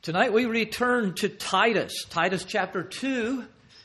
Tonight we return to Titus chapter 2,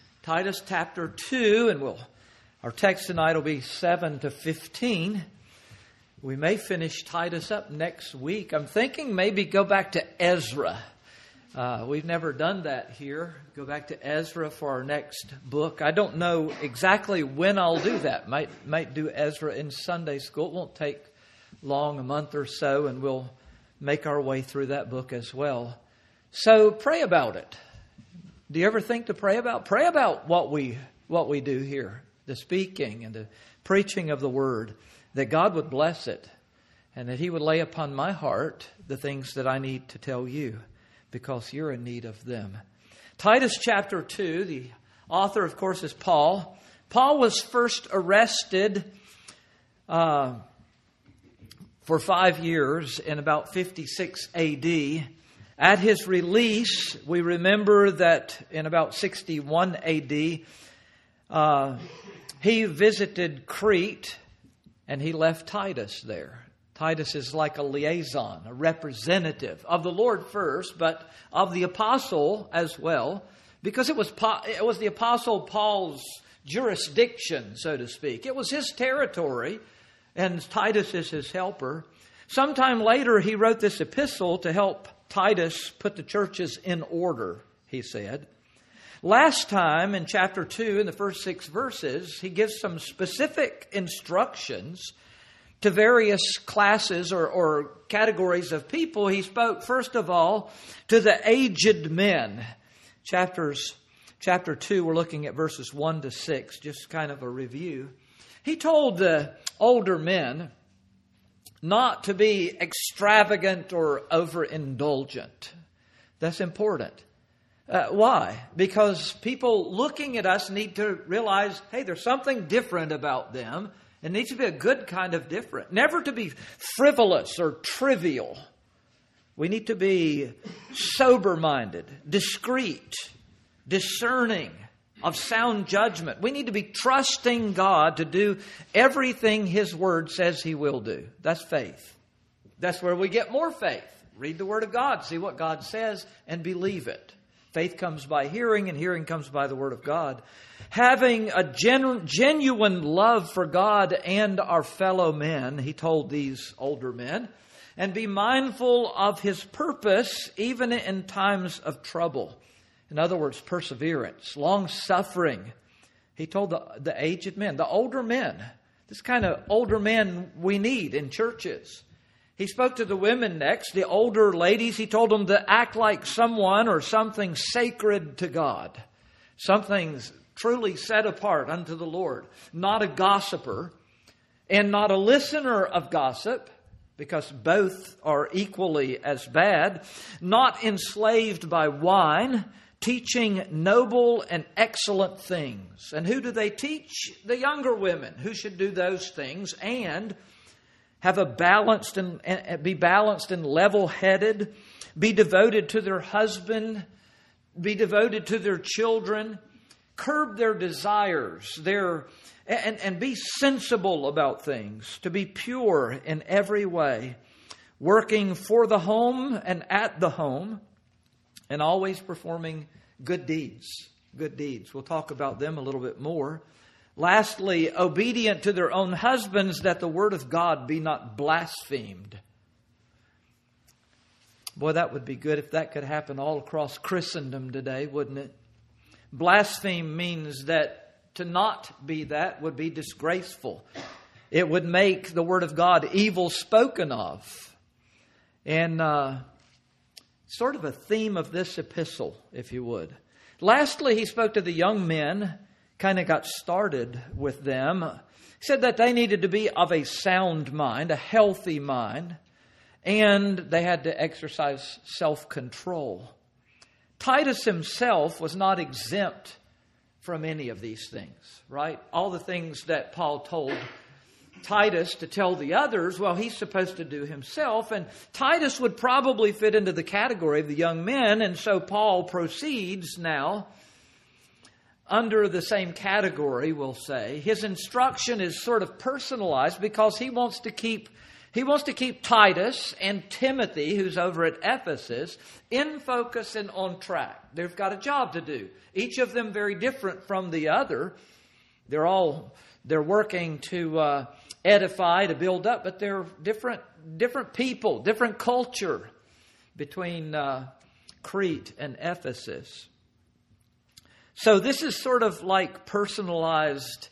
and our text tonight will be 7 to 15. We may finish Titus up next week. I'm thinking maybe go back to Ezra. We've never done that here. Go back to Ezra for our next book. I don't know exactly when I'll do that. Might do Ezra in Sunday school. It won't take long, a month or so, and we'll make our way through that book as well. So pray about it. Do you ever think to pray about? Pray about what we do here, the speaking and the preaching of the Word, that God would bless it and that He would lay upon my heart the things that I need to tell you because you're in need of them. Titus chapter 2, the author, of course, is Paul. Paul was first arrested for 5 years in about 56 A.D., At his release, we remember that in about 61 A.D., he visited Crete and he left Titus there. Titus is like a liaison, a representative of the Lord first, but of the apostle as well, because it was the apostle Paul's jurisdiction, so to speak. It was his territory, and Titus is his helper. Sometime later, he wrote this epistle to help Titus put the churches in order, he said. Last time in chapter 2, in the first 6 verses, he gives some specific instructions to various classes or categories of people. He spoke, first of all, to the aged men. Chapter 2, we're looking at verses 1 to 6, just kind of a review. He told the older men not to be extravagant or overindulgent. That's important. Why? Because people looking at us need to realize, hey, there's something different about them. It needs to be a good kind of different. Never to be frivolous or trivial. We need to be sober-minded, discreet, discerning, of sound judgment. We need to be trusting God to do everything His Word says He will do. That's faith. That's where we get more faith. Read the Word of God, see what God says, and believe it. Faith comes by hearing, and hearing comes by the Word of God. Having a genuine love for God and our fellow men, he told these older men, and be mindful of His purpose even in times of trouble. In other words, perseverance, long-suffering. He told the aged men, the older men, this kind of older men we need in churches. He spoke to the women next, the older ladies. He told them to act like someone or something sacred to God. Something truly set apart unto the Lord. Not a gossiper and not a listener of gossip, because both are equally as bad. Not enslaved by wine, teaching noble and excellent things. And who do they teach? The younger women who should do those things and have a balanced and be balanced and level-headed, be devoted to their husband, be devoted to their children, curb their desires, and be sensible about things, to be pure in every way, working for the home and at the home, and always performing good deeds. Good deeds. We'll talk about them a little bit more. Lastly, obedient to their own husbands, that the word of God be not blasphemed. Boy, that would be good if that could happen all across Christendom today, wouldn't it? Blaspheme means that to not be that would be disgraceful. It would make the word of God evil spoken of. And sort of a theme of this epistle, if you would. Lastly, he spoke to the young men, kind of got started with them. He said that they needed to be of a sound mind, a healthy mind, and they had to exercise self-control. Titus himself was not exempt from any of these things, right? All the things that Paul told Titus to tell the others, well, he's supposed to do himself. And Titus would probably fit into the category of the young men. And so Paul proceeds now under the same category, we'll say. His instruction is sort of personalized because he wants to keep He wants to keep Titus and Timothy, who's over at Ephesus, in focus and on track. They've got a job to do. Each of them very different from the other. They're working to edify, to build up, but they're different people, different culture between Crete and Ephesus. So this is sort of like personalized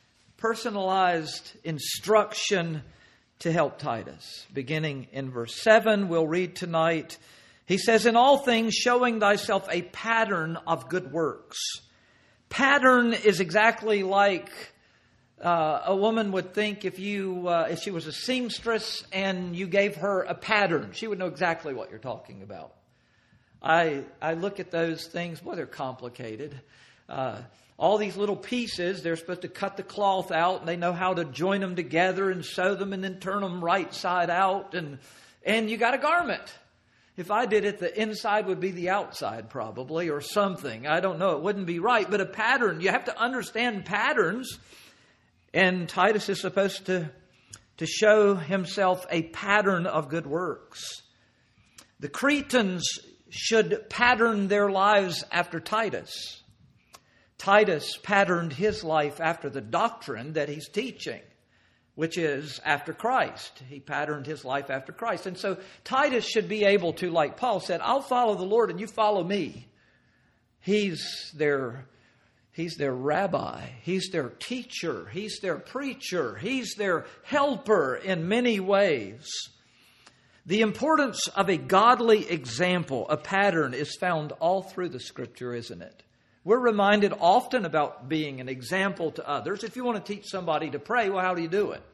instruction to help Titus. Beginning in verse 7, we'll read tonight. He says, "In all things showing thyself a pattern of good works." Pattern is exactly like a woman would think if she was a seamstress and you gave her a pattern. She would know exactly what you're talking about. I look at those things, boy, they're complicated. All these little pieces, they're supposed to cut the cloth out, and they know how to join them together and sew them and then turn them right side out, and you got a garment. If I did it, the inside would be the outside probably, or something. I don't know. It wouldn't be right. But a pattern, you have to understand patterns. And Titus is supposed to show himself a pattern of good works. The Cretans should pattern their lives after Titus. Titus patterned his life after the doctrine that he's teaching, which is after Christ. He patterned his life after Christ. And so Titus should be able to, like Paul said, I'll follow the Lord and you follow me. He's their rabbi. He's their teacher. He's their preacher. He's their helper in many ways. The importance of a godly example, a pattern, is found all through the Scripture, isn't it? We're reminded often about being an example to others. If you want to teach somebody to pray, well, how do you do it?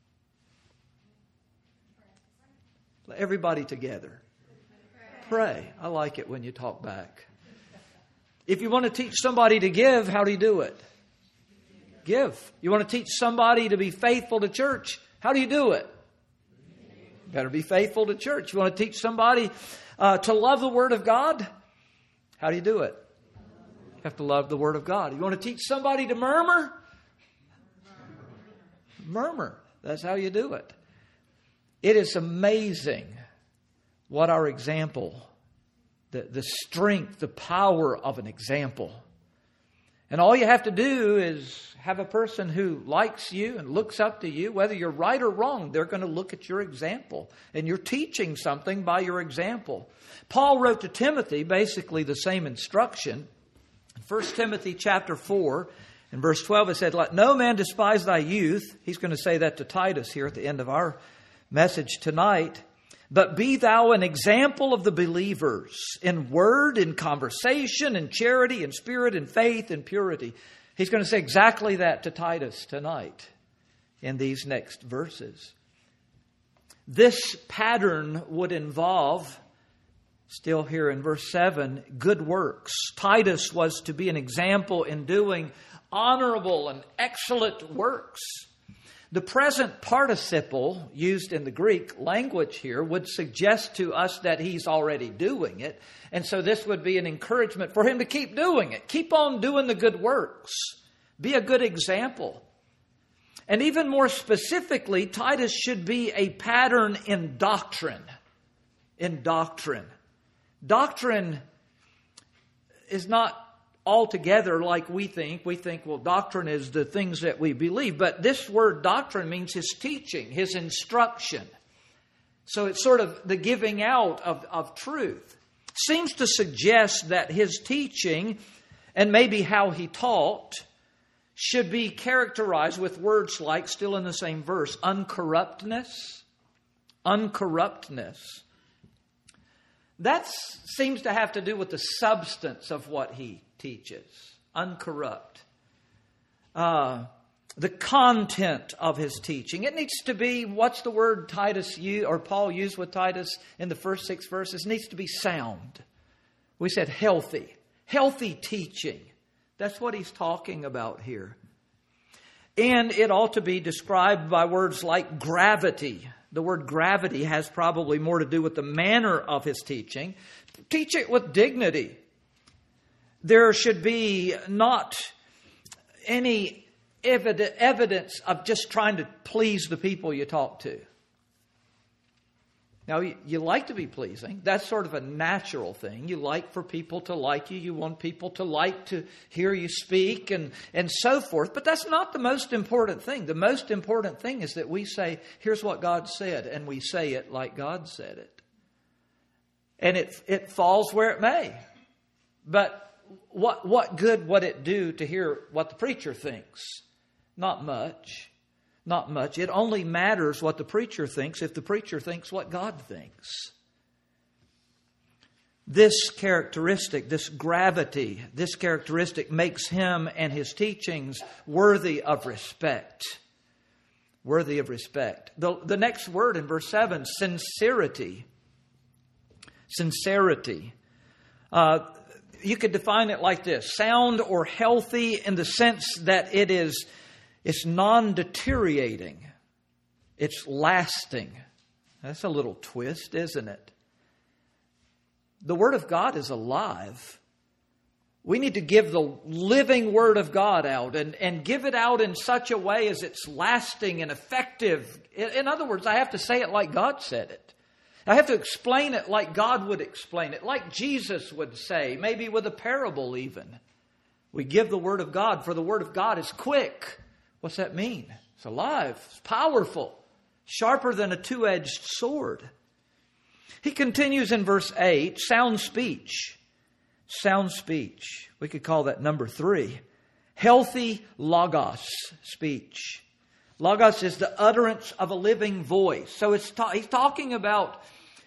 Everybody together. Pray. I like it when you talk back. If you want to teach somebody to give, how do you do it? Give. You want to teach somebody to be faithful to church, how do you do it? Better be faithful to church. You want to teach somebody to love the Word of God, how do you do it? You have to love the Word of God. You want to teach somebody to murmur? Murmur. That's how you do it. It is amazing what our example, the strength, the power of an example. And all you have to do is have a person who likes you and looks up to you. Whether you're right or wrong, they're going to look at your example. And you're teaching something by your example. Paul wrote to Timothy basically the same instruction. 1 Timothy chapter 4 and verse 12, it said, "Let no man despise thy youth." He's going to say that to Titus here at the end of our message tonight. "But be thou an example of the believers in word, in conversation, in charity, in spirit, in faith, in purity." He's going to say exactly that to Titus tonight in these next verses. This pattern would involve, still here in verse 7, good works. Titus was to be an example in doing honorable and excellent works. The present participle used in the Greek language here would suggest to us that he's already doing it. And so this would be an encouragement for him to keep doing it. Keep on doing the good works. Be a good example. And even more specifically, Titus should be a pattern in doctrine. In doctrine. Doctrine is not altogether like we think. We think, well, doctrine is the things that we believe. But this word doctrine means his teaching, his instruction. So it's sort of the giving out of truth. Seems to suggest that his teaching, and maybe how he taught, should be characterized with words like, still in the same verse, uncorruptness. Uncorruptness. That seems to have to do with the substance of what he teaches. Uncorrupt. The content of his teaching. It needs to be, what's the word Titus used, or Paul used with Titus in the first 6 verses? It needs to be sound. We said healthy. Healthy teaching. That's what he's talking about here. And it ought to be described by words like gravity. The word gravity has probably more to do with the manner of his teaching. Teach it with dignity. There should be not any evidence of just trying to please the people you talk to. Now, you like to be pleasing. That's sort of a natural thing. You like for people to like you. You want people to like to hear you speak and so forth. But that's not the most important thing. The most important thing is that we say, here's what God said, and we say it like God said it. And it falls where it may. But what good would it do to hear what the preacher thinks? Not much. Not much. It only matters what the preacher thinks if the preacher thinks what God thinks. This characteristic, this gravity, this characteristic makes him and his teachings worthy of respect. Worthy of respect. The next word in verse 7, sincerity. Sincerity. You could define it like this: sound or healthy in the sense that it's non-deteriorating. It's lasting. That's a little twist, isn't it? The Word of God is alive. We need to give the living Word of God out and give it out in such a way as it's lasting and effective. In other words, I have to say it like God said it. I have to explain it like God would explain it, like Jesus would say, maybe with a parable even. We give the Word of God, for the Word of God is quick. What's that mean? It's alive. It's powerful. Sharper than a two-edged sword. He continues in verse 8, sound speech. Sound speech. We could call that number 3. Healthy logos speech. Logos is the utterance of a living voice. So he's talking about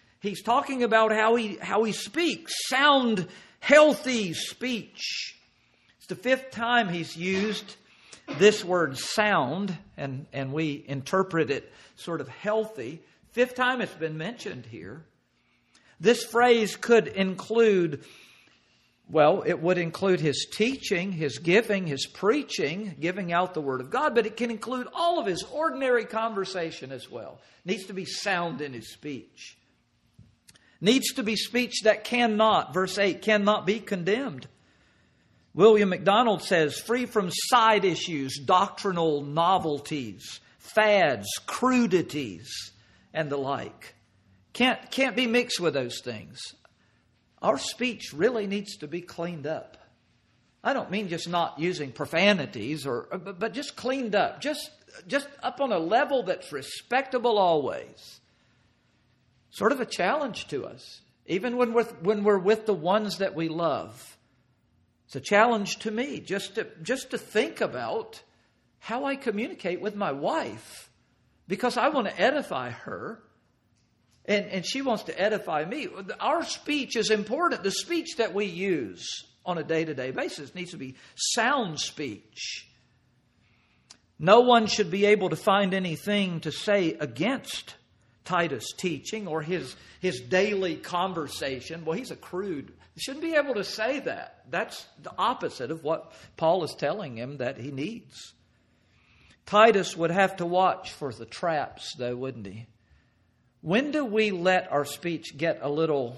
how he speaks. Sound, healthy speech. It's the 5th time he's used this word sound, and we interpret it sort of healthy. 5th time it's been mentioned here. This phrase could include, it would include his teaching, his giving, his preaching, giving out the Word of God, but it can include all of his ordinary conversation as well. Needs to be sound in his speech. Needs to be speech that cannot, verse 8, cannot be condemned. William MacDonald says, free from side issues, doctrinal novelties, fads, crudities, and the like. Can't be mixed with those things. Our speech really needs to be cleaned up. I don't mean just not using profanities, but just cleaned up. Just up on a level that's respectable always. Sort of a challenge to us. Even when we're with the ones that we love. It's a challenge to me just to think about how I communicate with my wife, because I want to edify her and she wants to edify me. Our speech is important. The speech that we use on a day-to-day basis needs to be sound speech. No one should be able to find anything to say against Titus' teaching or his daily conversation. Well, he's a crude. You shouldn't be able to say that. That's the opposite of what Paul is telling him that he needs. Titus would have to watch for the traps, though, wouldn't he? When do we let our speech get a little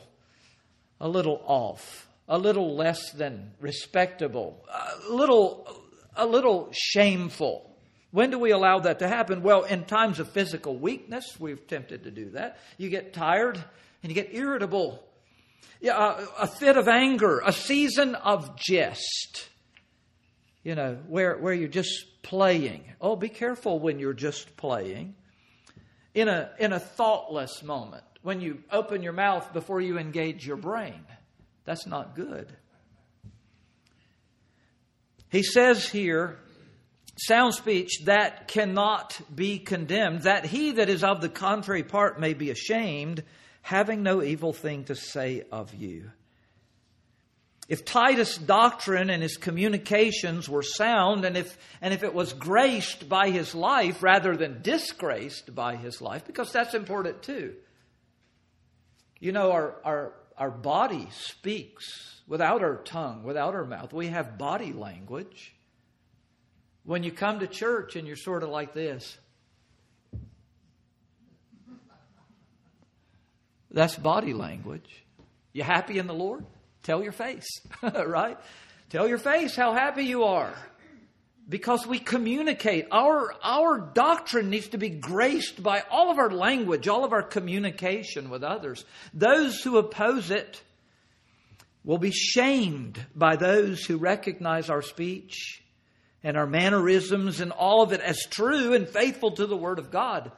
off, a little less than respectable, a little shameful? When do we allow that to happen? Well, in times of physical weakness, we're tempted to do that. You get tired and you get irritable. A fit of anger, a season of jest. Where you're just playing. Oh, be careful when you're just playing. In a thoughtless moment, when you open your mouth before you engage your brain. That's not good. He says here, sound speech that cannot be condemned, that he that is of the contrary part may be ashamed, having no evil thing to say of you. If Titus' doctrine and his communications were sound, and if it was graced by his life rather than disgraced by his life, because that's important too. Our body speaks without our tongue, without our mouth. We have body language. When you come to church and you're sort of like this, that's body language. You happy in the Lord? Tell your face, right? Tell your face how happy you are. because we communicate. Our doctrine needs to be graced by all of our language, all of our communication with others. Those who oppose it will be shamed by those who recognize our speech and our mannerisms and all of it as true and faithful to the Word of God.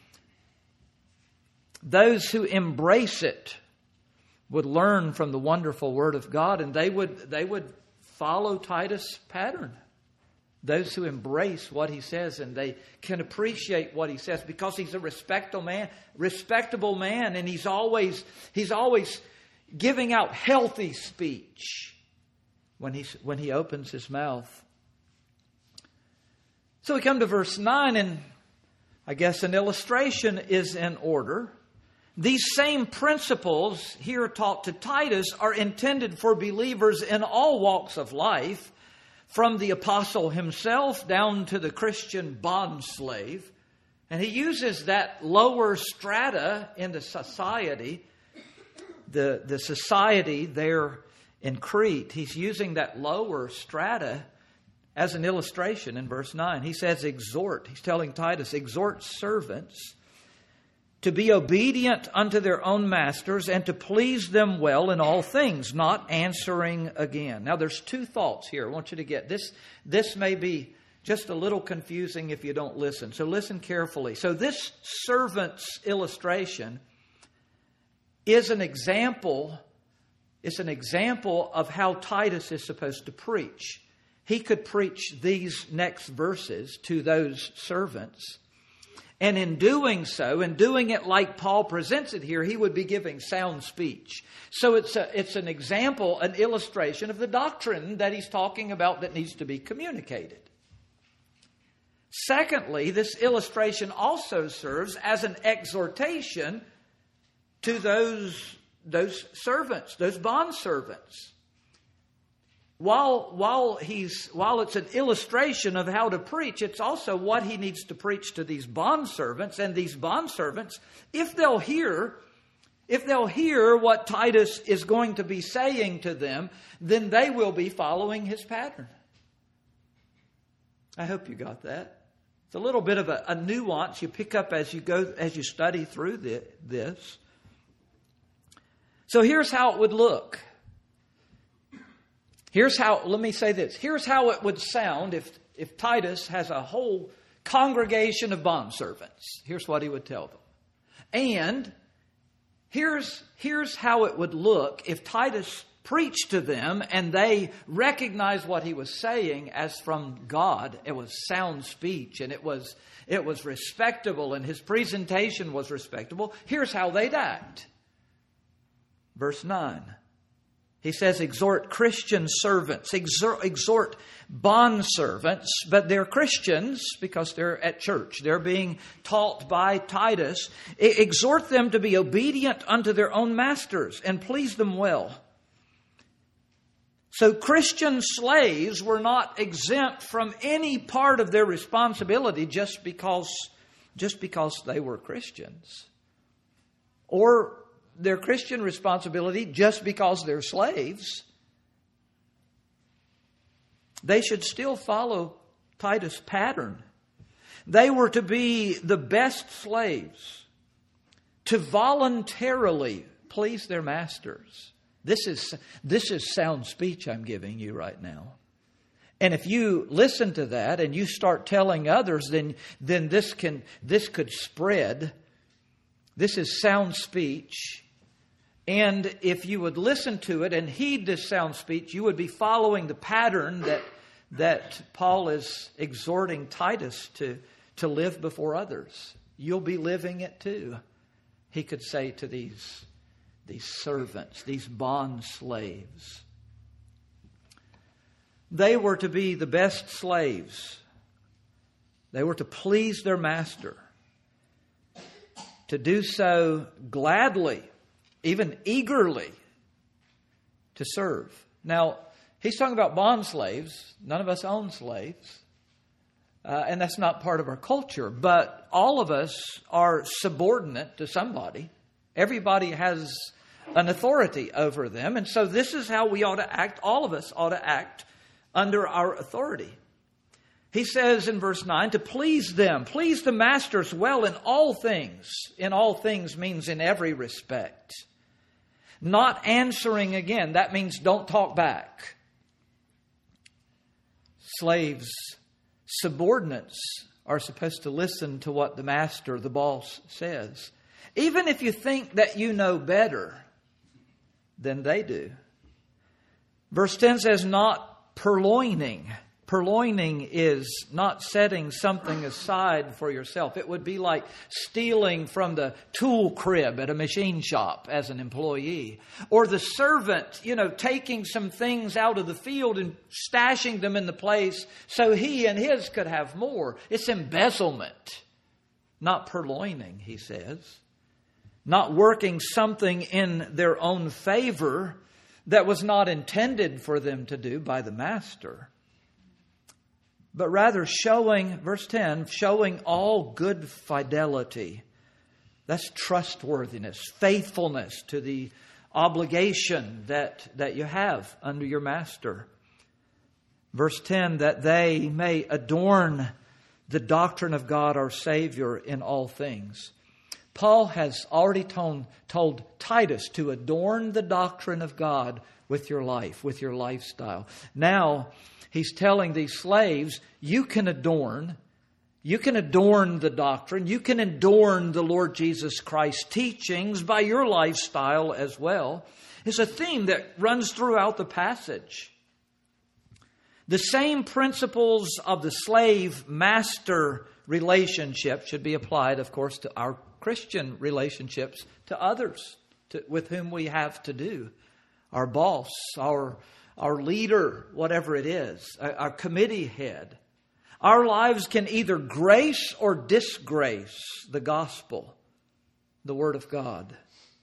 Those who embrace it would learn from the wonderful Word of God, and they would follow Titus' pattern. Those who embrace what he says and they can appreciate what he says because he's a respectable man, and he's always giving out healthy speech when he opens his mouth. So we come to verse 9, and I guess an illustration is in order. These same principles here taught to Titus are intended for believers in all walks of life, from the apostle himself down to the Christian bondslave. And he uses that lower strata in the society, the society there in Crete. He's using that lower strata as an illustration in verse 9. He says, exhort. He's telling Titus, exhort servants to be obedient unto their own masters and to please them well in all things, not answering again. Now there's two thoughts here I want you to get. This may be just a little confusing if you don't listen. So listen carefully. So this servant's illustration is an example. It's an example of how Titus is supposed to preach. He could preach these next verses to those servants. And in doing so, and doing it like Paul presents it here, he would be giving sound speech. So it's an example, an illustration of the doctrine that he's talking about that needs to be communicated. Secondly, this illustration also serves as an exhortation to those servants, those bondservants. While it's an illustration of how to preach, it's also what he needs to preach to these bondservants. And these bondservants, if they'll hear what Titus is going to be saying to them, then they will be following his pattern. I hope you got that. It's a little bit of a nuance you pick up as you study through this. So here's how it would look. Let me say this. Here's how it would sound if Titus has a whole congregation of bondservants. Here's what he would tell them. And here's how it would look if Titus preached to them and they recognized what he was saying as from God. It was sound speech, and it was respectable, and his presentation was respectable. Here's how they'd act. Verse 9. He says, exhort Christian servants, exhort bondservants, but they're Christians because they're at church. They're being taught by Titus. Exhort them to be obedient unto their own masters and please them well. So Christian slaves were not exempt from any part of their responsibility just because they were Christians. Or their Christian responsibility just because they're slaves. They should still follow Titus' pattern. They were to be the best slaves, to voluntarily please their masters. This is sound speech I'm giving you right now. And if you listen to that and you start telling others, then this could spread. This is sound speech. And if you would listen to it and heed this sound speech, you would be following the pattern that Paul is exhorting Titus to live before others. You'll be living it too, he could say to these servants, these bond slaves. They were to be the best slaves. They were to please their master, to do so gladly, even eagerly, to serve. Now, he's talking about bond slaves. None of us own slaves. And that's not part of our culture. But all of us are subordinate to somebody. Everybody has an authority over them. And so this is how we ought to act. All of us ought to act under our authority. He says in verse 9, to please them, please the masters well in all things. In all things means in every respect. Not answering again, that means don't talk back. Slaves, subordinates are supposed to listen to what the master, the boss, says. Even if you think that you know better than they do. Verse 10 says, not purloining. Purloining is not setting something aside for yourself. It would be like stealing from the tool crib at a machine shop as an employee. Or the servant, taking some things out of the field and stashing them in the place so he and his could have more. It's embezzlement, not purloining, he says. Not working something in their own favor that was not intended for them to do by the master. But rather showing, verse 10, showing all good fidelity. That's trustworthiness, faithfulness to the obligation that you have under your master. Verse 10, that they may adorn the doctrine of God our Savior in all things. Paul has already told Titus to adorn the doctrine of God with your life, with your lifestyle. Now, he's telling these slaves, you can adorn the doctrine, you can adorn the Lord Jesus Christ's teachings by your lifestyle as well. It's a theme that runs throughout the passage. The same principles of the slave-master relationship should be applied, of course, to our Christian relationships to others with whom we have to do. Our boss, our leader, whatever it is, our committee head. Our lives can either grace or disgrace the gospel, the Word of God.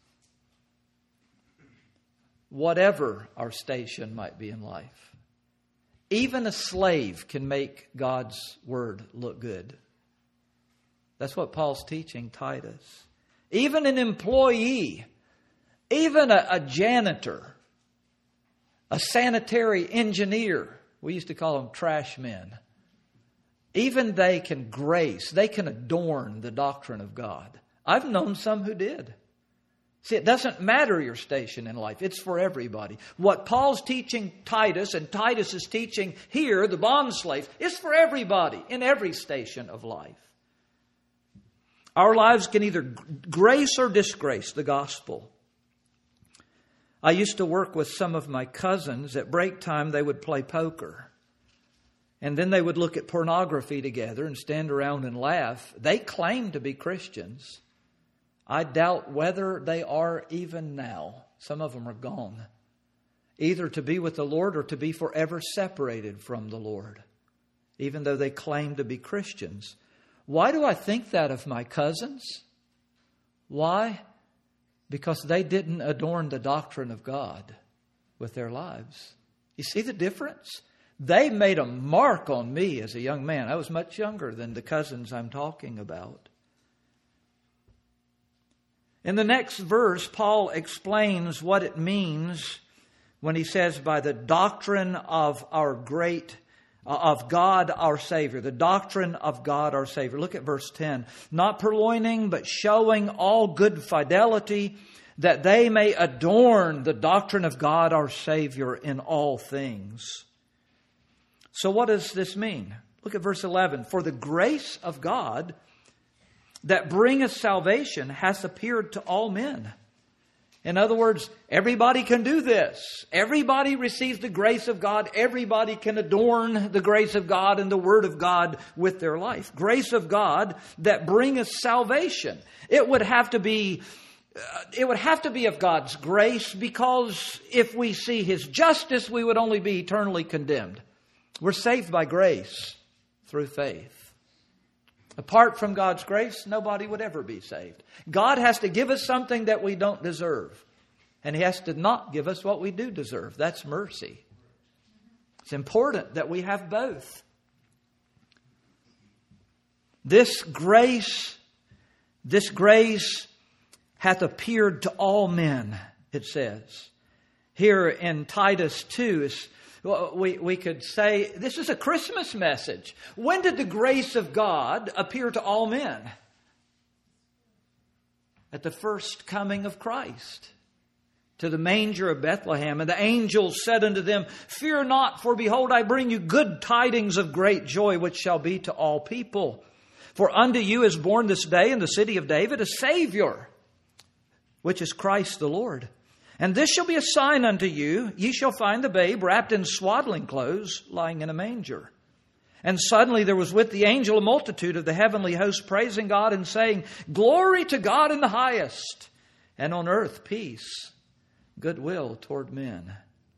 Whatever our station might be in life. Even a slave can make God's Word look good. That's what Paul's teaching Titus. Even an employee, even a janitor, a sanitary engineer, we used to call them trash men. Even they can grace, they can adorn the doctrine of God. I've known some who did. See, it doesn't matter your station in life. It's for everybody. What Paul's teaching Titus and Titus is teaching here, the bondslave, is for everybody in every station of life. Our lives can either grace or disgrace the gospel. I used to work with some of my cousins. At break time, they would play poker. And then they would look at pornography together and stand around and laugh. They claim to be Christians. I doubt whether they are even now. Some of them are gone. Either to be with the Lord or to be forever separated from the Lord. Even though they claim to be Christians. Why do I think that of my cousins? Why? Because they didn't adorn the doctrine of God with their lives. You see the difference? They made a mark on me as a young man. I was much younger than the cousins I'm talking about. In the next verse, Paul explains what it means when he says, by the doctrine of of God our Savior. The doctrine of God our Savior. Look at verse 10. Not purloining, but showing all good fidelity, that they may adorn the doctrine of God our Savior in all things. So what does this mean? Look at verse 11. For the grace of God that bringeth salvation hath appeared to all men. In other words, everybody can do this. Everybody receives the grace of God. Everybody can adorn the grace of God and the Word of God with their life. Grace of God that bringeth salvation. It would have to be of God's grace, because if we see His justice, we would only be eternally condemned. We're saved by grace through faith. Apart from God's grace, nobody would ever be saved. God has to give us something that we don't deserve. And He has to not give us what we do deserve. That's mercy. It's important that we have both. This grace hath appeared to all men, it says. Here in Titus 2, We could say this is a Christmas message. When did the grace of God appear to all men? At the first coming of Christ to the manger of Bethlehem. And the angels said unto them, Fear not, for behold, I bring you good tidings of great joy, which shall be to all people. For unto you is born this day in the city of David a Savior, which is Christ the Lord. And this shall be a sign unto you, ye shall find the babe wrapped in swaddling clothes, lying in a manger. And suddenly there was with the angel a multitude of the heavenly host, praising God and saying, Glory to God in the highest, and on earth peace, goodwill toward men.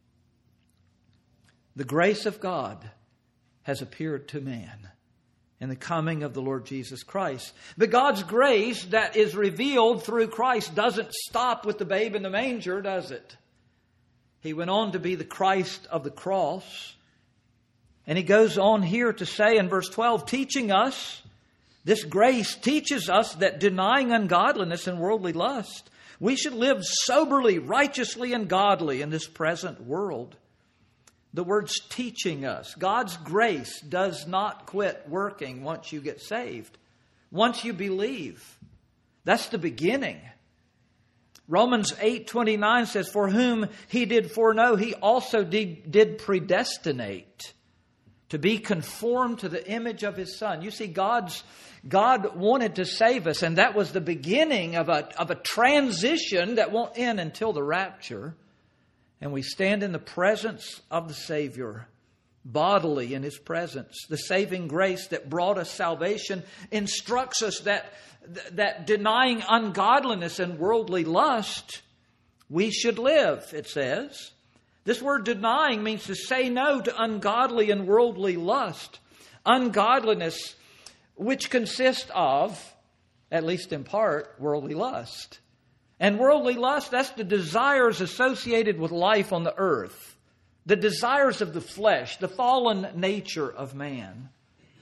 The grace of God has appeared to man in the coming of the Lord Jesus Christ. But God's grace that is revealed through Christ doesn't stop with the babe in the manger, does it? He went on to be the Christ of the cross. And he goes on here to say in verse 12, teaching us, this grace teaches us that denying ungodliness and worldly lust, we should live soberly, righteously, and godly in this present world. The word's teaching us. God's grace does not quit working once you get saved. Once you believe. That's the beginning. Romans 8:29 says, For whom he did foreknow, he also did predestinate to be conformed to the image of His Son. You see, God wanted to save us, and that was the beginning of a transition that won't end until the rapture. And we stand in the presence of the Savior, bodily in His presence. The saving grace that brought us salvation instructs us that denying ungodliness and worldly lust, we should live, it says. This word denying means to say no to ungodly and worldly lust. Ungodliness, which consists of, at least in part, worldly lust. And worldly lust, that's the desires associated with life on the earth. The desires of the flesh, the fallen nature of man.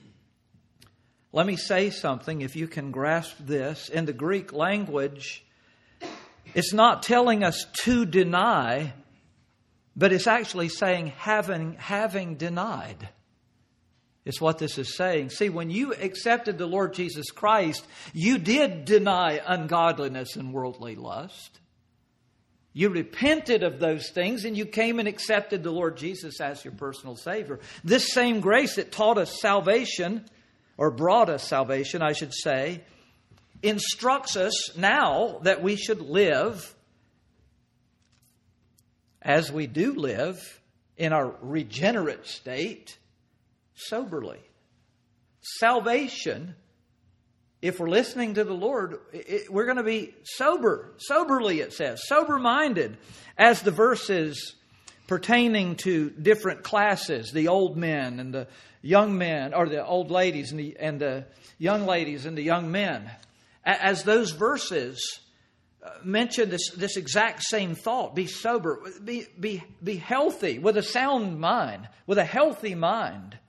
Let me say something, if you can grasp this. In the Greek language, it's not telling us to deny, but it's actually saying having denied. It's what this is saying. See, when you accepted the Lord Jesus Christ, you did deny ungodliness and worldly lust. You repented of those things and you came and accepted the Lord Jesus as your personal Savior. This same grace that taught us salvation, or brought us salvation, I should say, instructs us now that we should live as we do live in our regenerate state, soberly. Salvation, if we're listening to the Lord, we're going to be soberly it says, sober-minded, as the verses pertaining to different classes, the old men and the young men, or the old ladies and the young ladies and the young men. As those verses mention this exact same thought. Be sober. Be healthy with a sound mind. With a healthy mind.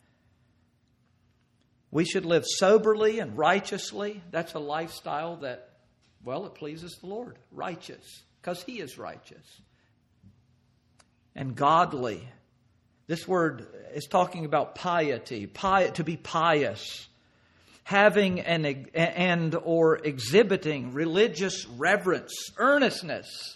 We should live soberly and righteously. That's a lifestyle that, well, it pleases the Lord. Righteous. Because He is righteous. And godly. This word is talking about piety. To be pious. Having and or exhibiting religious reverence, earnestness,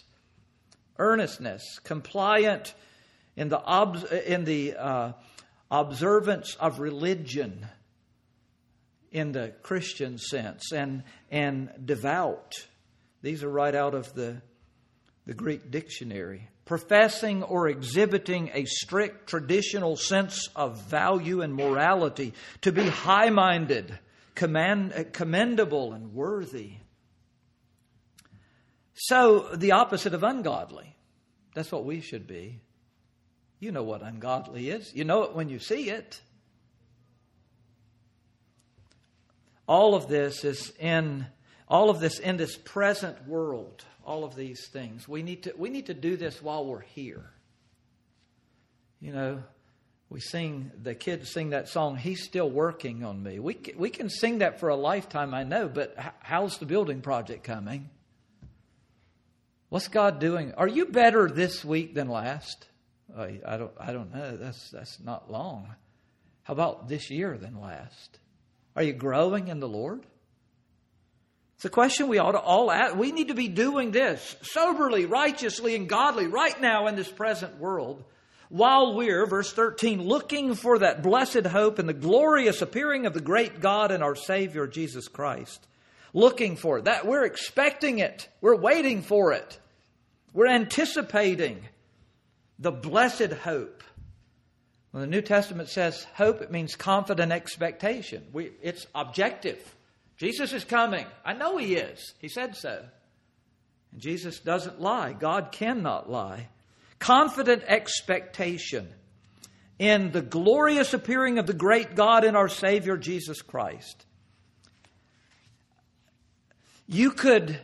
compliant in the observance of religion in the Christian sense, and devout. These are right out of the Greek dictionary. Professing or exhibiting a strict traditional sense of value and morality, to be high-minded, commendable and worthy. So, the opposite of ungodly. That's what we should be. You know what ungodly is. You know it when you see it. All of this in this present world. All of these things. We need to do this while we're here. You know, the kids sing that song, He's Still Working on Me. We can sing that for a lifetime, I know, but how's the building project coming? What's God doing? Are you better this week than last? I don't know. That's not long. How about this year then last? Are you growing in the Lord? It's a question we ought to all ask. We need to be doing this soberly, righteously, and godly right now in this present world, while we're, verse 13, looking for that blessed hope and the glorious appearing of the great God and our Savior, Jesus Christ. Looking for it. That we're expecting it. We're waiting for it. We're anticipating the blessed hope. When the New Testament says hope, it means confident expectation. It's objective. Jesus is coming. I know He is. He said so. And Jesus doesn't lie. God cannot lie. Confident expectation in the glorious appearing of the great God and our Savior, Jesus Christ. You could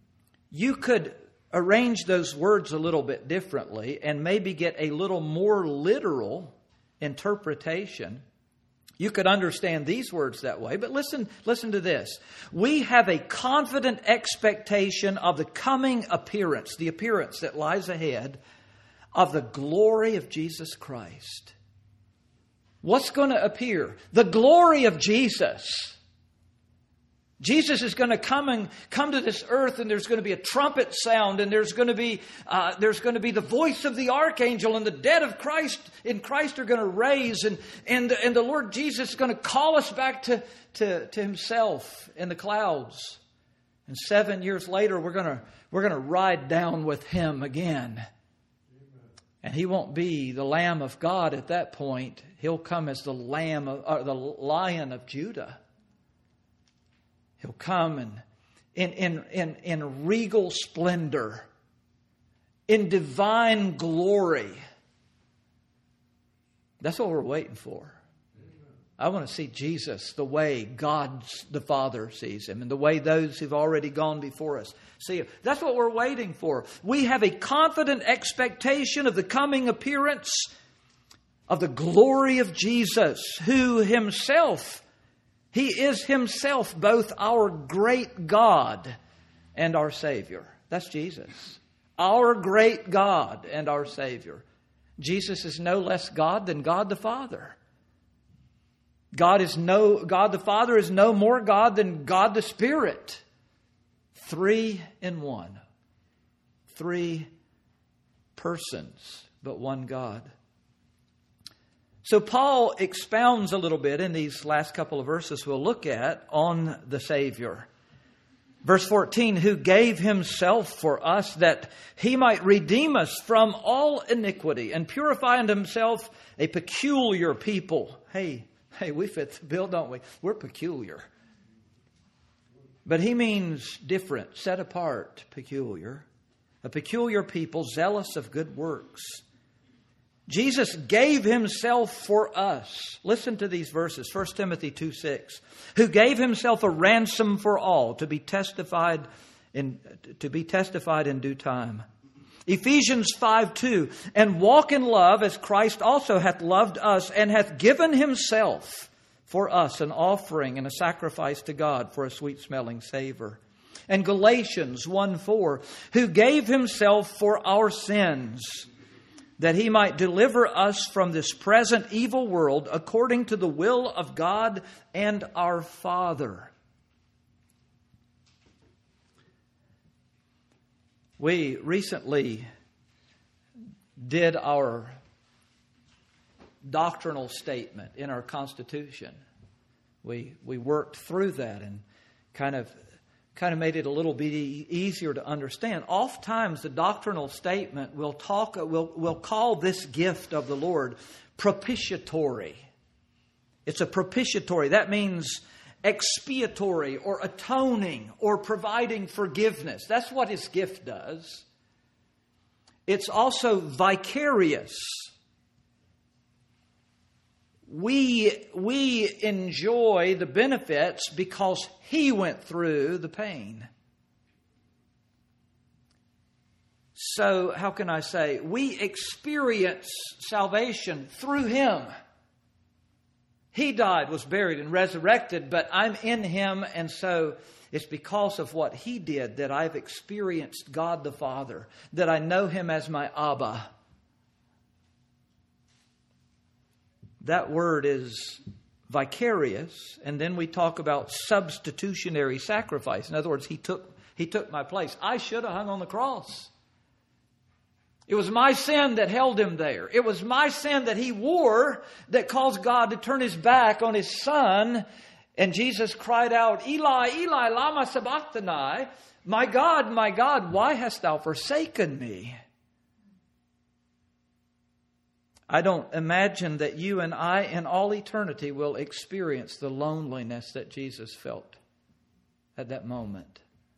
arrange those words a little bit differently and maybe get a little more literal interpretation. You could understand these words that way, but listen to this. We have a confident expectation of the coming appearance, the appearance that lies ahead of the glory of Jesus Christ. What's going to appear? The glory of Jesus. Jesus is going to come to this earth, and there's going to be a trumpet sound, and there's going to be the voice of the archangel, and the dead of Christ in Christ are going to raise, and the Lord Jesus is going to call us back to Himself in the clouds. And 7 years later, we're going to ride down with Him again. And He won't be the Lamb of God at that point. He'll come as the Lion of Judah. He'll come in regal splendor, in divine glory. That's what we're waiting for. I want to see Jesus the way God the Father sees Him and the way those who've already gone before us see Him. That's what we're waiting for. We have a confident expectation of the coming appearance of the glory of Jesus, who Himself, He is Himself both our great God and our Savior. That's Jesus. Our great God and our Savior. Jesus is no less God than God the Father. God the Father is no more God than God the Spirit. 3 in 1. 3 persons, but one God. So Paul expounds a little bit in these last couple of verses we'll look at on the Savior. Verse 14, who gave Himself for us that He might redeem us from all iniquity and purify unto Himself a peculiar people. Hey, we fit the bill, don't we? We're peculiar. But he means different, set apart, peculiar. A peculiar people, zealous of good works. Jesus gave Himself for us. Listen to these verses. 1 Timothy 2:6. Who gave Himself a ransom for all to be testified in due time. Ephesians 5:2. And walk in love as Christ also hath loved us and hath given Himself for us an offering and a sacrifice to God for a sweet-smelling savor. And Galatians 1:4. Who gave Himself for our sins, that He might deliver us from this present evil world according to the will of God and our Father. We recently did our doctrinal statement in our Constitution. We worked through that and kind of made it a little bit easier to understand. Oftentimes the doctrinal statement will call this gift of the Lord propitiatory. It's a propitiatory. That means expiatory or atoning or providing forgiveness. That's what His gift does. It's also vicarious. We enjoy the benefits because He went through the pain. So, how can I say? We experience salvation through Him. He died, was buried, and resurrected, but I'm in Him, and so it's because of what He did that I've experienced God the Father, that I know Him as my Abba. That word is vicarious. And then we talk about substitutionary sacrifice. In other words, He took my place. I should have hung on the cross. It was my sin that held Him there. It was my sin that He wore that caused God to turn His back on His Son. And Jesus cried out, Eli, Eli, lama sabachthani. My God, why hast Thou forsaken me? I don't imagine that you and I in all eternity will experience the loneliness that Jesus felt at that moment.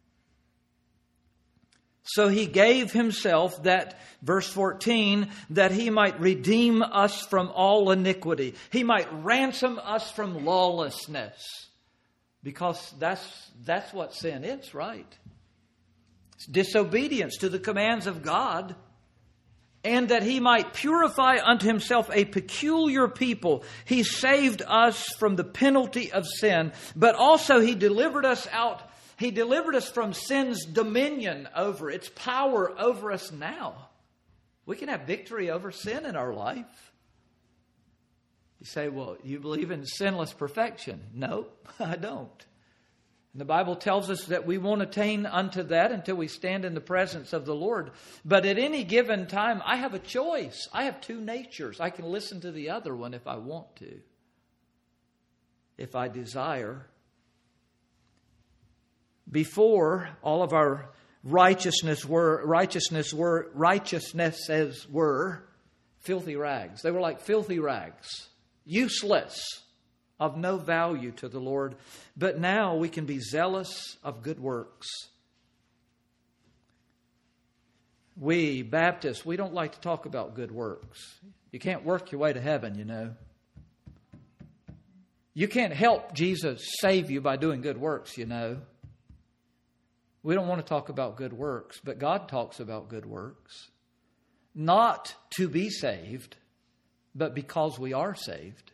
So He gave Himself, that, verse 14, that He might redeem us from all iniquity. He might ransom us from lawlessness. Because that's what sin is, right? It's disobedience to the commands of God. And that He might purify unto Himself a peculiar people. He saved us from the penalty of sin. But also He delivered us out. He delivered us from sin's dominion over, its power over us now. We can have victory over sin in our life. You say, well, you believe in sinless perfection? No, I don't. And the Bible tells us that we won't attain unto that until we stand in the presence of the Lord. But at any given time, I have a choice. I have two natures. I can listen to the other one if I want to, if I desire. Before, all of our righteousnesses were filthy rags. They were like filthy rags, useless, of no value to the Lord. But now we can be zealous of good works. We Baptists, we don't like to talk about good works. You can't work your way to heaven, you know. You can't help Jesus save you by doing good works, you know. We don't want to talk about good works, but God talks about good works. Not to be saved, but because we are saved.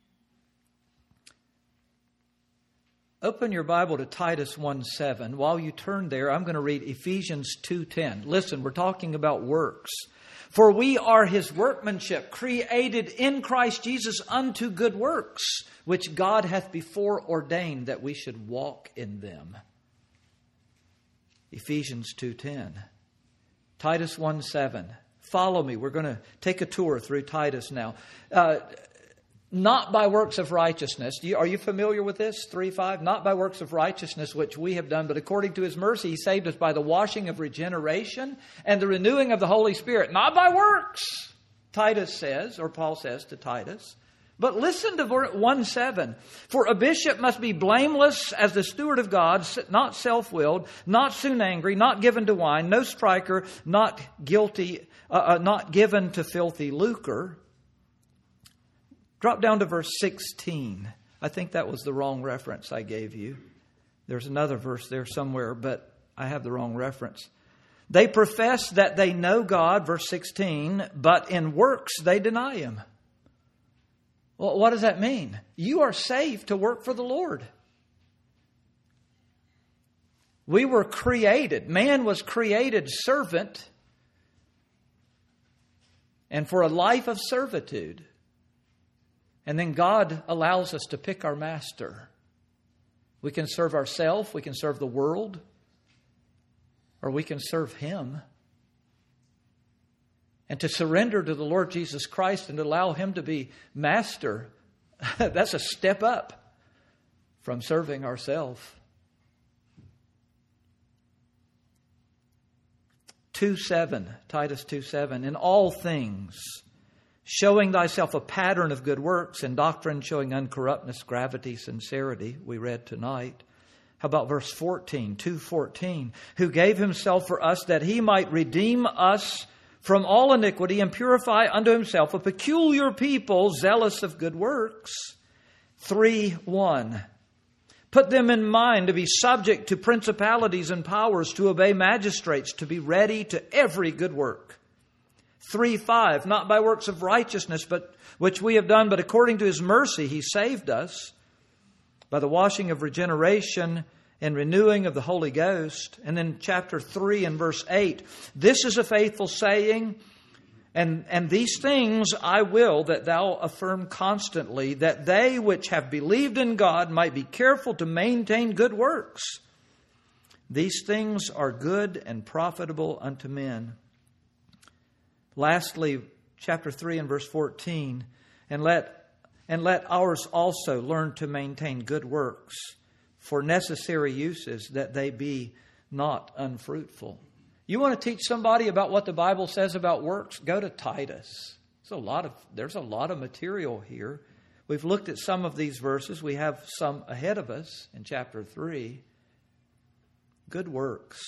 Open your Bible to Titus 1:7. While you turn there, I'm going to read Ephesians 2:10. Listen, we're talking about works. For we are His workmanship, created in Christ Jesus unto good works, which God hath before ordained that we should walk in them. Ephesians 2:10. Titus 1:7. Follow me. We're going to take a tour through Titus now. Not by works of righteousness. Are you familiar with this? 3:5. Not by works of righteousness which we have done, but according to His mercy He saved us by the washing of regeneration and the renewing of the Holy Spirit. Not by works, Titus says, or Paul says to Titus. But listen to 1:7. For a bishop must be blameless as the steward of God, not self-willed, not soon angry, not given to wine, no striker, not guilty, not given to filthy lucre. Drop down to verse 16. I think that was the wrong reference I gave you. There's another verse there somewhere, but I have the wrong reference. They profess that they know God, verse 16, but in works they deny Him. Well, what does that mean? You are saved to work for the Lord. We were created. Man was created servant and for a life of servitude. And then God allows us to pick our master. We can serve ourselves, we can serve the world, or we can serve Him. And to surrender to the Lord Jesus Christ and allow Him to be master, that's a step up from serving ourselves. 2:7, Titus 2:7. In all things, showing thyself a pattern of good works, and doctrine showing uncorruptness, gravity, sincerity, we read tonight. How about verse 14, 2:14? Who gave Himself for us that He might redeem us from all iniquity and purify unto Himself a peculiar people, zealous of good works. 3:1. Put them in mind to be subject to principalities and powers, to obey magistrates, to be ready to every good work. 3:5. Not by works of righteousness, but which we have done, but according to His mercy He saved us by the washing of regeneration and renewing of the Holy Ghost. And then chapter 3 and verse 8. This is a faithful saying And these things I will that thou affirm constantly, that they which have believed in God might be careful to maintain good works. These things are good and profitable unto men. Lastly, chapter 3 and verse 14, and let ours also learn to maintain good works for necessary uses, that they be not unfruitful. You want to teach somebody about what the Bible says about works? Go to Titus. There's a lot of material here. We've looked at some of these verses. We have some ahead of us in chapter 3. Good works.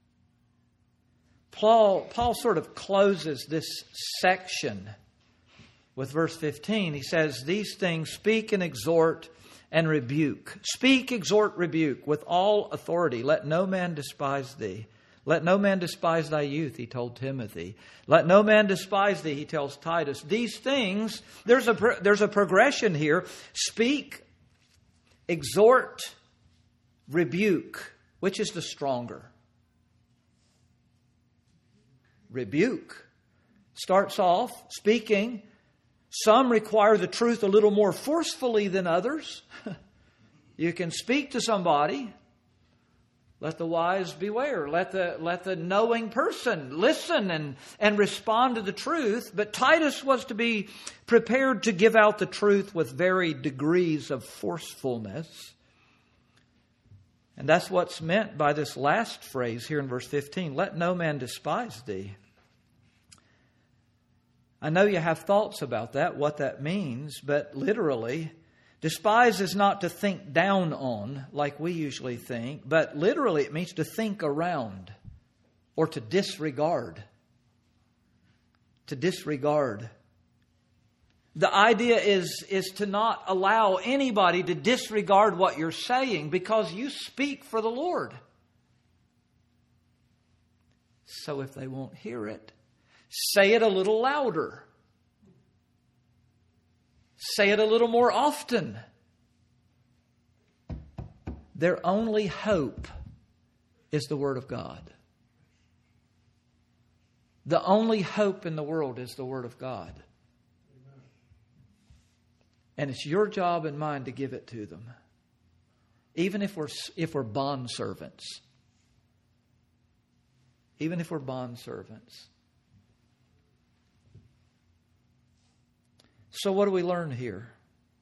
Paul sort of closes this section with verse 15. He says, these things speak and exhort and rebuke. Speak, exhort, rebuke with all authority. Let no man despise thee. Let no man despise thy youth, he told Timothy. Let no man despise thee, he tells Titus. These things, there's a progression here. Speak, exhort, rebuke. Which is the stronger? Rebuke. Starts off speaking. Some require the truth a little more forcefully than others. You can speak to somebody. Let the wise beware. Let the knowing person listen and respond to the truth. But Titus was to be prepared to give out the truth with varied degrees of forcefulness. And that's what's meant by this last phrase here in verse 15. Let no man despise thee. I know you have thoughts about that, what that means, but literally, despise is not to think down on like we usually think, but literally it means to think around or to disregard. To disregard. The idea is to not allow anybody to disregard what you're saying because you speak for the Lord. So if they won't hear it, say it a little louder. Say it a little more often. Their only hope is the Word of God. The only hope in the world is the Word of God. And it's your job and mine to give it to them. Even if we're bond servants. Even if we're bond servants. So what do we learn here?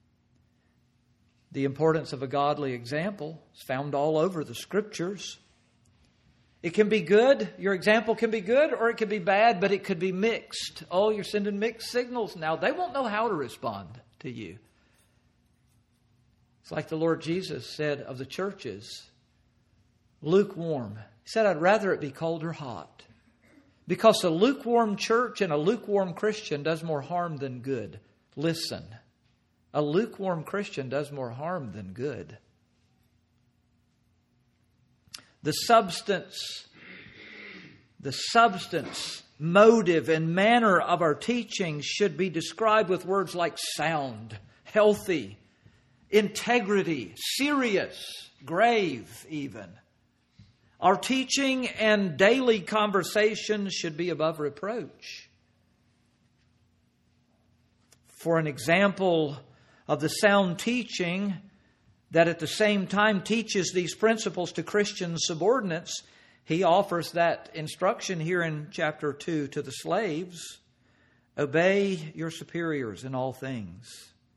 The importance of a godly example is found all over the Scriptures. It can be good. Your example can be good or it could be bad, but it could be mixed. Oh, you're sending mixed signals now. They won't know how to respond to you. It's like the Lord Jesus said of the churches, lukewarm. He said, I'd rather it be cold or hot. Because a lukewarm church and a lukewarm Christian does more harm than good. Listen, a lukewarm Christian does more harm than good. The substance, motive, and manner of our teaching should be described with words like sound, healthy, integrity, serious, grave even. Our teaching and daily conversation should be above reproach. For an example of the sound teaching that at the same time teaches these principles to Christian subordinates, he offers that instruction here in chapter 2 to the slaves. Obey your superiors in all things.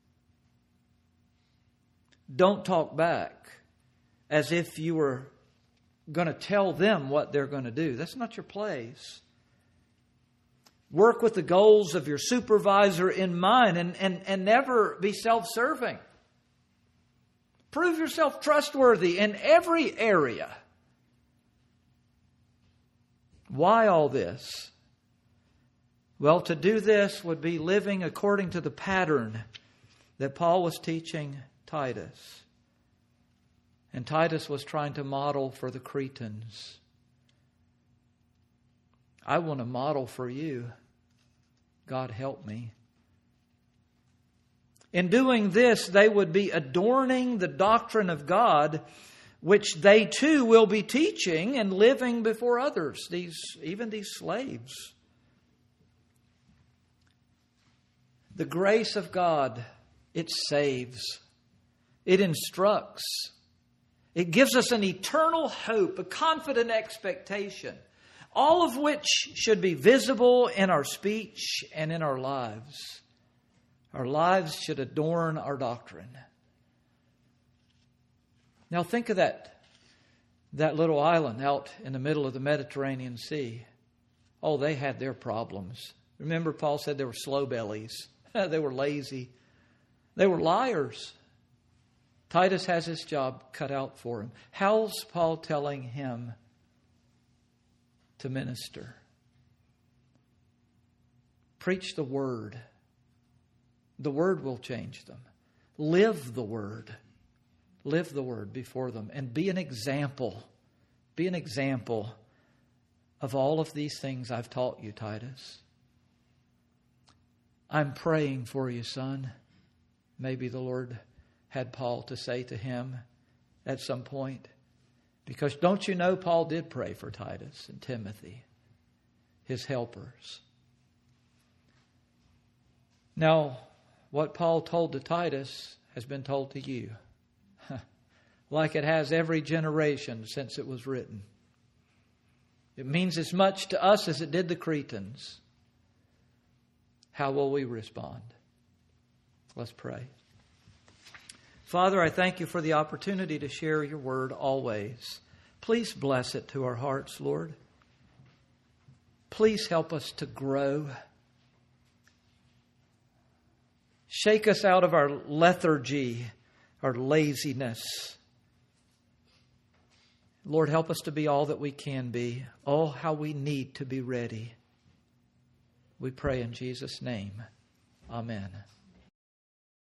Don't talk back as if you were going to tell them what they're going to do. That's not your place. Work with the goals of your supervisor in mind and never be self-serving. Prove yourself trustworthy in every area. Why all this? Well, to do this would be living according to the pattern that Paul was teaching Titus. And Titus was trying to model for the Cretans. I want to model for you. God help me. In doing this, they would be adorning the doctrine of God, which they too will be teaching and living before others, even these slaves. The grace of God, it saves. It instructs. It gives us an eternal hope, a confident expectation, all of which should be visible in our speech and in our lives. Our lives should adorn our doctrine. Now think of that little island out in the middle of the Mediterranean Sea. Oh, they had their problems. Remember, Paul said they were slow bellies. They were lazy. They were liars. Titus has his job cut out for him. How's Paul telling him to minister? Preach the Word. The Word will change them. Live the Word. Live the Word before them and be an example. Be an example of all of these things I've taught you, Titus. I'm praying for you, son. Maybe the Lord had Paul to say to him at some point. Because don't you know, Paul did pray for Titus and Timothy, his helpers. Now, what Paul told to Titus has been told to you. Like it has every generation since it was written. It means as much to us as it did the Cretans. How will we respond? Let's pray. Father, I thank you for the opportunity to share your word always. Please bless it to our hearts, Lord. Please help us to grow. Shake us out of our lethargy, our laziness. Lord, help us to be all that we can be. Oh, how we need to be ready. We pray in Jesus' name. Amen.